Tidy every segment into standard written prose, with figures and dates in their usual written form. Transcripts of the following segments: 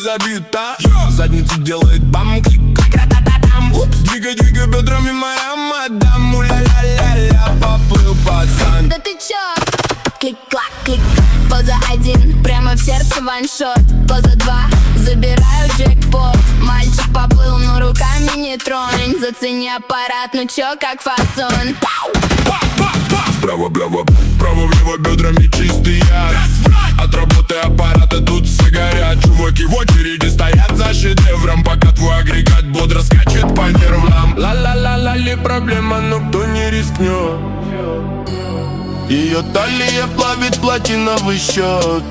забита. Задница делает бам, клик, двигай, двигай бедрами, моя мадам. Уля-ля-ля-ля, поплыл пацан. Да ты чё? Клик-клак, клик, поза 1, прямо в сердце ваншот. Поза 2, забираю джекпот. Мальчик поплыл, но руками не тронь. Зацени аппарат, ну чё, как фасон. Вправо-влево, вправо-влево, бедрами чистый яд. От работы аппарата тут все горят. Чуваки в очереди стоят за шедевром, пока твой агрегат бодро скачет по нервам. Ла-ла-ла-ла-ли, проблема, но кто не рискнет. Ее талия плавит платиновый счет.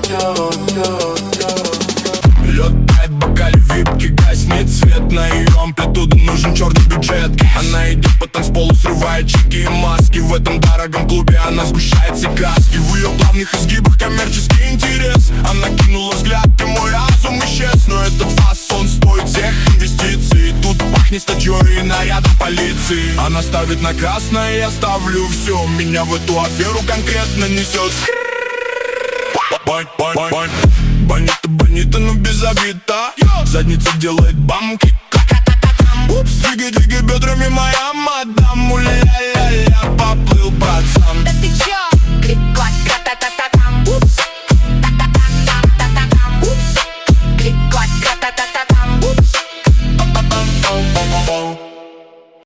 Лётай, бокаль, випки, гаснет свет. На ее амплитуду нужен черный бюджет. Она идет по танцполу, срывает чеки и маски. В этом дорогом клубе она сгущает все краски. В ее плавных изгибах коммерческий интерес. Она кинула взгляд, и мой разум исчез. Но этот фасон стоит всех инвестиций. Тут пахнет статьей и нарядом полиции. Она ставит на красное, я ставлю все. Меня в эту аферу конкретно несет. Бонита, бонита, но без обида. Задница делает бам, клик, двигай, двигай бедрами, моя мадам. Уля-ля-ля-ля, поплыл пацан.